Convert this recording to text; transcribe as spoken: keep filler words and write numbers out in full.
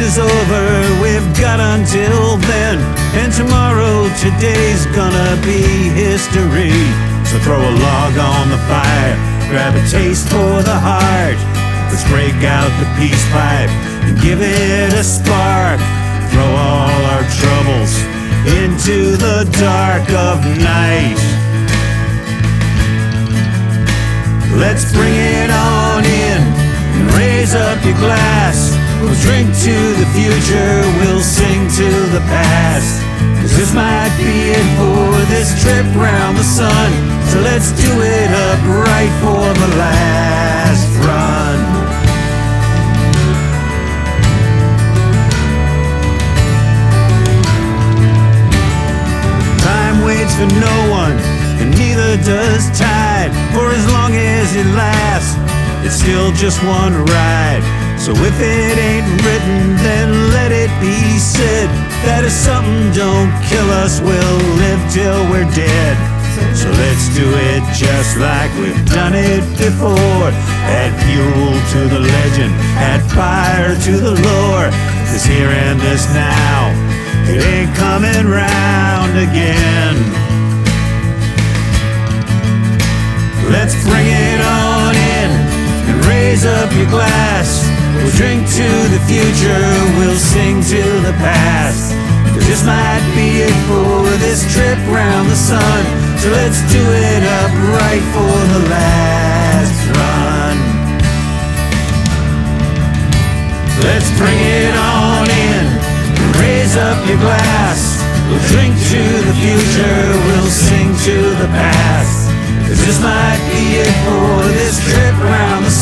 is over, we've got until then. And tomorrow, today's gonna be history. So throw a log on the fire, grab a taste for the heart. Let's break out the peace pipe and give it a spark. Throw all our troubles into the dark of night. Let's bring it on in and raise up your glass. We'll drink to the future, we'll sing to the past. Cause this might be it for this trip round the sun. So let's do it up right for the last run. Time waits for no one, and neither does tide. For as long as it lasts, it's still just one ride. So if it ain't written, then let it be said that if something don't kill us, we'll live till we're dead. So let's do it just like we've done it before. Add fuel to the legend, add fire to the lore. This here and this now, it ain't coming round again. Let's bring it on in and raise up your glass. We'll drink to the future, we'll sing to the past. Cause this might be it for this trip round the sun. So let's do it up right for the last run. Let's bring it on in, raise up your glass. We'll drink to the future, we'll sing to the past. Cause this might be it for this trip round the